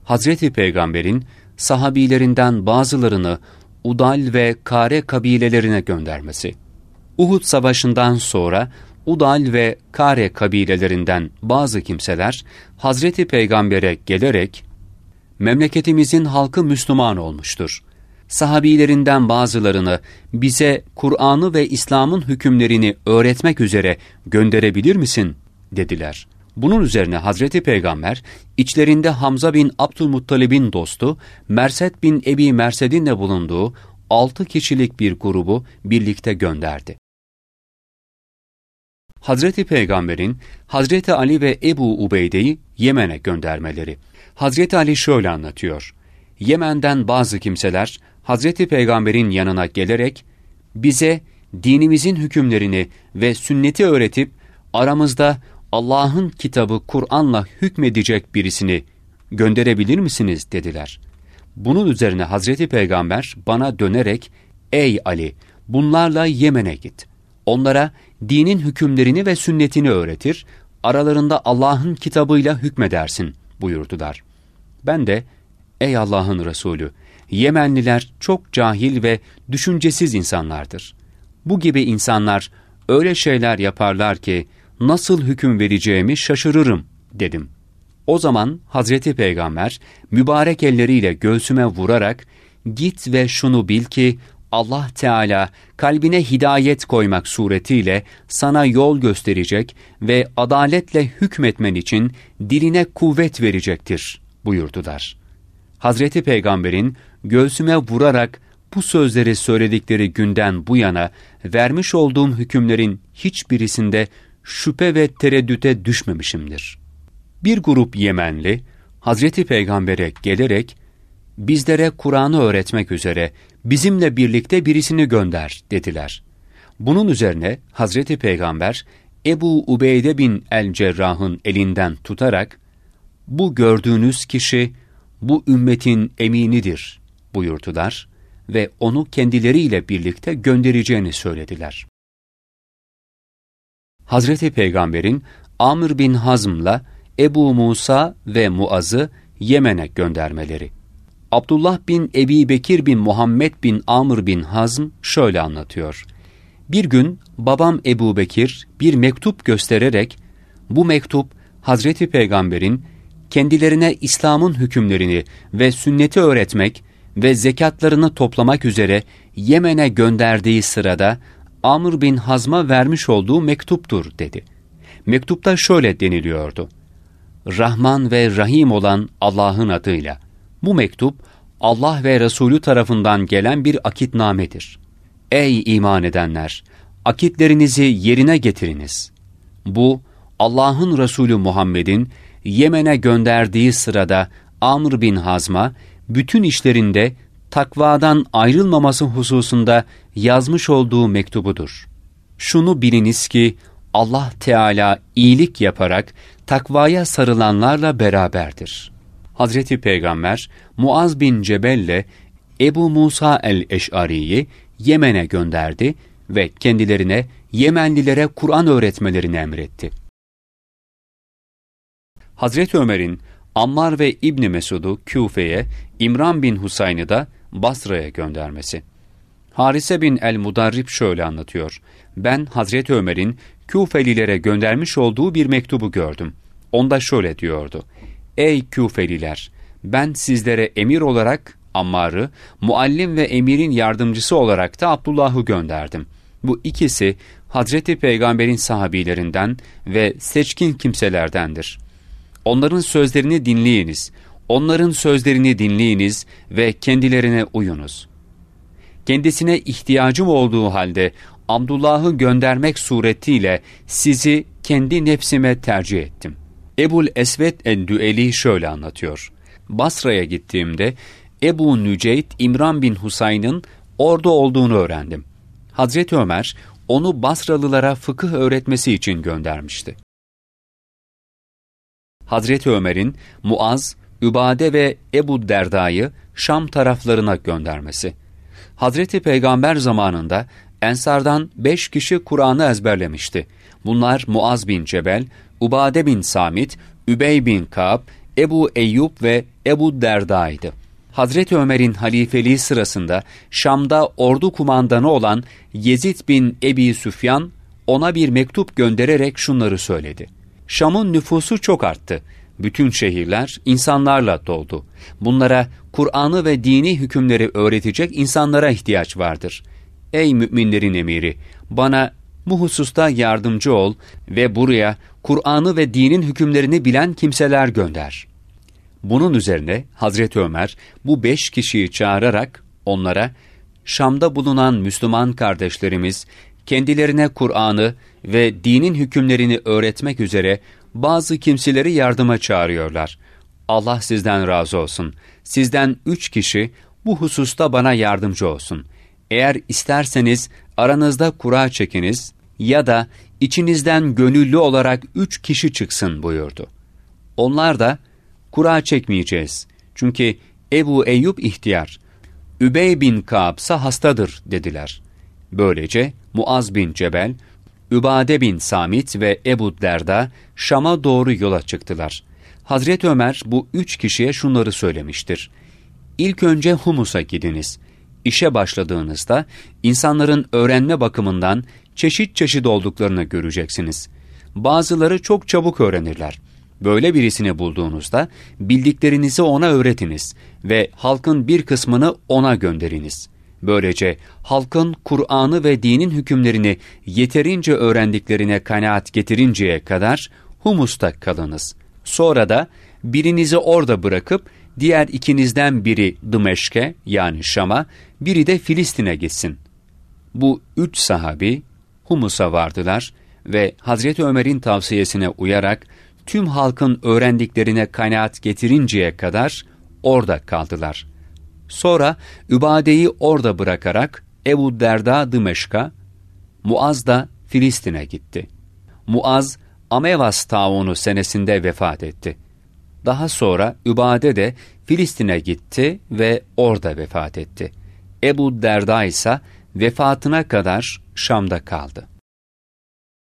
Hazreti Peygamber'in sahabilerinden bazılarını Udal ve Kare kabilelerine göndermesi. Uhud Savaşı'ndan sonra Udal ve Kare kabilelerinden bazı kimseler Hazreti Peygamber'e gelerek, memleketimizin halkı Müslüman olmuştur. Sahabilerinden bazılarını bize Kur'an'ı ve İslam'ın hükümlerini öğretmek üzere gönderebilir misin? Dediler. Bunun üzerine Hazreti Peygamber, içlerinde Hamza bin Abdülmuttalib'in dostu, Mersed bin Ebi Mersed'in de bulunduğu 6 kişilik bir grubu birlikte gönderdi. Hazreti Peygamber'in Hazreti Ali ve Ebu Ubeyde'yi Yemen'e göndermeleri. Hazreti Ali şöyle anlatıyor. Yemen'den bazı kimseler Hazreti Peygamber'in yanına gelerek bize dinimizin hükümlerini ve sünneti öğretip aramızda Allah'ın kitabı Kur'an'la hükmedecek birisini gönderebilir misiniz dediler. Bunun üzerine Hazreti Peygamber bana dönerek, ey Ali, bunlarla Yemen'e git. Onlara dinin hükümlerini ve sünnetini öğretir, aralarında Allah'ın kitabıyla hükmedersin buyurdular. Ben de, ey Allah'ın Resulü, Yemenliler çok cahil ve düşüncesiz insanlardır. Bu gibi insanlar öyle şeyler yaparlar ki nasıl hüküm vereceğimi şaşırırım dedim. O zaman Hazreti Peygamber mübarek elleriyle göğsüme vurarak, git ve şunu bil ki Allah Teala kalbine hidayet koymak suretiyle sana yol gösterecek ve adaletle hükmetmen için diline kuvvet verecektir buyurdular. Hazreti Peygamber'in göğsüme vurarak bu sözleri söyledikleri günden bu yana vermiş olduğum hükümlerin hiçbirisinde şüphe ve tereddüte düşmemişimdir. Bir grup Yemenli Hazreti Peygamber'e gelerek bizlere Kur'an'ı öğretmek üzere bizimle birlikte birisini gönder dediler. Bunun üzerine Hazreti Peygamber Ebu Ubeyde bin el-Cerrah'ın elinden tutarak bu gördüğünüz kişi bu ümmetin eminidir buyurdular ve onu kendileriyle birlikte göndereceğini söylediler. Hazreti Peygamber'in Amr bin Hazm'la Ebu Musa ve Muaz'ı Yemen'e göndermeleri. Abdullah bin Ebi Bekir bin Muhammed bin Amr bin Hazm şöyle anlatıyor. Bir gün babam Ebu Bekir bir mektup göstererek, bu mektup Hazreti Peygamber'in kendilerine İslam'ın hükümlerini ve sünneti öğretmek ve zekatlarını toplamak üzere Yemen'e gönderdiği sırada Amr bin Hazm'a vermiş olduğu mektuptur dedi. Mektupta şöyle deniliyordu. Rahman ve Rahim olan Allah'ın adıyla. Bu mektup Allah ve Resulü tarafından gelen bir akitnamedir. Ey iman edenler! Akitlerinizi yerine getiriniz. Bu Allah'ın Resulü Muhammed'in Yemen'e gönderdiği sırada Amr bin Hazm'a bütün işlerinde takvadan ayrılmaması hususunda yazmış olduğu mektubudur. Şunu biliniz ki Allah Teala iyilik yaparak takvaya sarılanlarla beraberdir. Hazreti Peygamber Muaz bin Cebel'le Ebu Musa el-Eş'ari'yi Yemen'e gönderdi ve kendilerine Yemenlilere Kur'an öğretmelerini emretti. Hazreti Ömer'in Ammar ve İbni Mesud'u Küfe'ye, İmran bin Husayn'ı da Basra'ya göndermesi. Harise bin el-Mudarrib şöyle anlatıyor. Ben Hazreti Ömer'in Küfelilere göndermiş olduğu bir mektubu gördüm. Onda şöyle diyordu. Ey Küfeliler! Ben sizlere emir olarak Ammar'ı, muallim ve emirin yardımcısı olarak da Abdullah'ı gönderdim. Bu ikisi Hazreti Peygamber'in sahabilerinden ve seçkin kimselerdendir. Onların sözlerini dinleyiniz, onların sözlerini dinleyiniz ve kendilerine uyunuz. Kendisine ihtiyacım olduğu halde Abdullah'ı göndermek suretiyle sizi kendi nefsime tercih ettim. Ebul Esved el-Düeli şöyle anlatıyor. Basra'ya gittiğimde Ebu Nüceyt İmran bin Husayn'ın orada olduğunu öğrendim. Hazreti Ömer onu Basralılara fıkıh öğretmesi için göndermişti. Hazreti Ömer'in Muaz, Übade ve Ebu Derda'yı Şam taraflarına göndermesi. Hazreti Peygamber zamanında Ensardan 5 kişi Kur'an'ı ezberlemişti. Bunlar Muaz bin Cebel, Ubade bin Samit, Übey bin Ka'b, Ebu Eyyub ve Ebu Derda'ydı. Hazreti Ömer'in halifeliği sırasında Şam'da ordu kumandanı olan Yezid bin Ebi Süfyan ona bir mektup göndererek şunları söyledi. Şam'ın nüfusu çok arttı. Bütün şehirler insanlarla doldu. Bunlara Kur'an'ı ve dini hükümleri öğretecek insanlara ihtiyaç vardır. Ey müminlerin emiri, bana bu hususta yardımcı ol ve buraya Kur'an'ı ve dinin hükümlerini bilen kimseler gönder. Bunun üzerine Hazreti Ömer bu 5 kişiyi çağırarak onlara, Şam'da bulunan Müslüman kardeşlerimiz kendilerine Kur'an'ı ve dinin hükümlerini öğretmek üzere bazı kimseleri yardıma çağırıyorlar. Allah sizden razı olsun. Sizden 3 kişi bu hususta bana yardımcı olsun. Eğer isterseniz aranızda kura çekiniz ya da içinizden gönüllü olarak 3 kişi çıksın buyurdu. Onlar da kura çekmeyeceğiz. Çünkü Ebu Eyyub ihtiyar, Übey bin Ka'b'sa hastadır dediler. Böylece Muaz bin Cebel, Übade bin Samit ve Ebu Derda Şam'a doğru yola çıktılar. Hazreti Ömer bu 3 kişiye şunları söylemiştir. İlk önce Humus'a gidiniz. İşe başladığınızda insanların öğrenme bakımından çeşit çeşit olduklarını göreceksiniz. Bazıları çok çabuk öğrenirler. Böyle birisini bulduğunuzda bildiklerinizi ona öğretiniz ve halkın bir kısmını ona gönderiniz. Böylece halkın Kur'an'ı ve dinin hükümlerini yeterince öğrendiklerine kanaat getirinceye kadar Humus'ta kalınız. Sonra da birinizi orada bırakıp diğer ikinizden biri Dımeşk'e yani Şam'a, biri de Filistin'e gitsin. Bu 3 sahabi Humus'a vardılar ve Hazreti Ömer'in tavsiyesine uyarak tüm halkın öğrendiklerine kanaat getirinceye kadar orada kaldılar. Sonra Übade'yi orada bırakarak Ebu Derda Dımeşk'a, Muaz da Filistin'e gitti. Muaz, Amevas taunu senesinde vefat etti. Daha sonra Übade de Filistin'e gitti ve orada vefat etti. Ebu Derda ise vefatına kadar Şam'da kaldı.